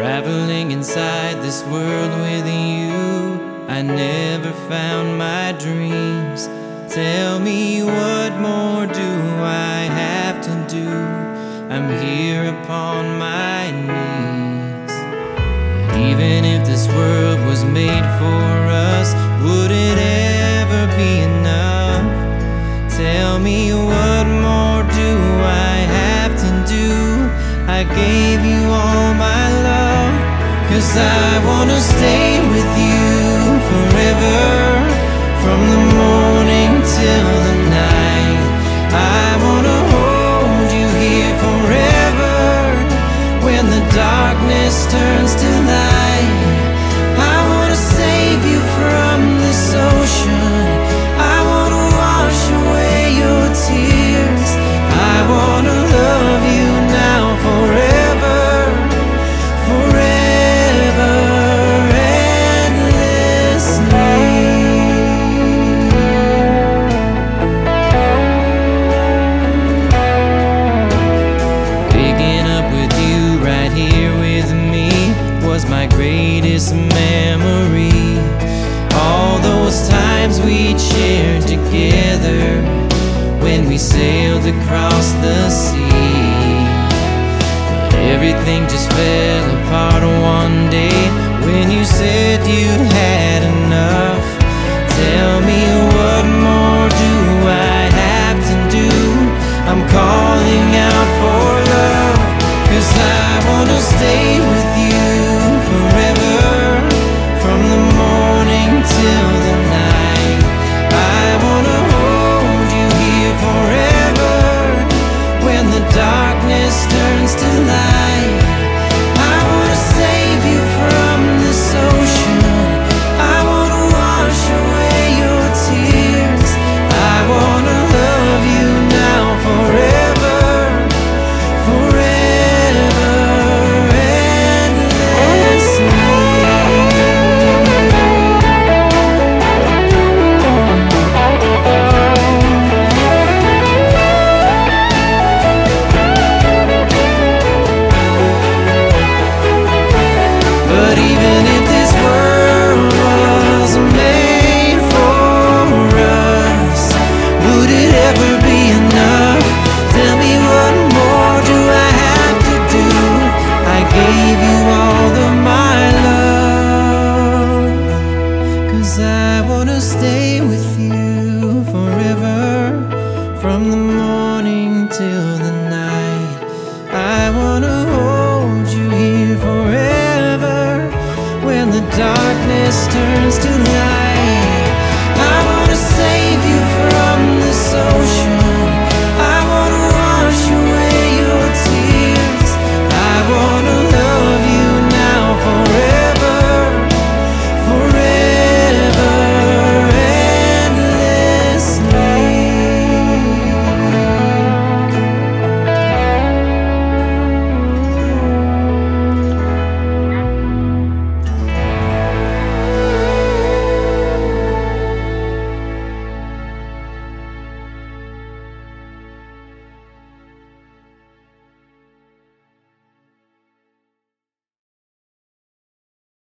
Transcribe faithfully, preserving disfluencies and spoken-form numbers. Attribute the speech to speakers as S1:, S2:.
S1: Traveling inside this world with you, I never found my dreams. Tell me, what more do I have to do? I'm here upon my knees. Even if this world was made for us, would it ever be enough? Tell me, what more do I have to do? I gave you all my love, 'cause I wanna stay with you forever. From the morning till the night, I wanna hold you here forever. When the darkness turns to light, I wanna save you from this ocean. I wanna wash away your tears. I wanna love you now forever, forever, endlessly. Waking up with you right here with me was my greatest memory. All those times we shared together when we sailed across the sea. But everything just fell apart one day when you said you'd had enough. Tell me,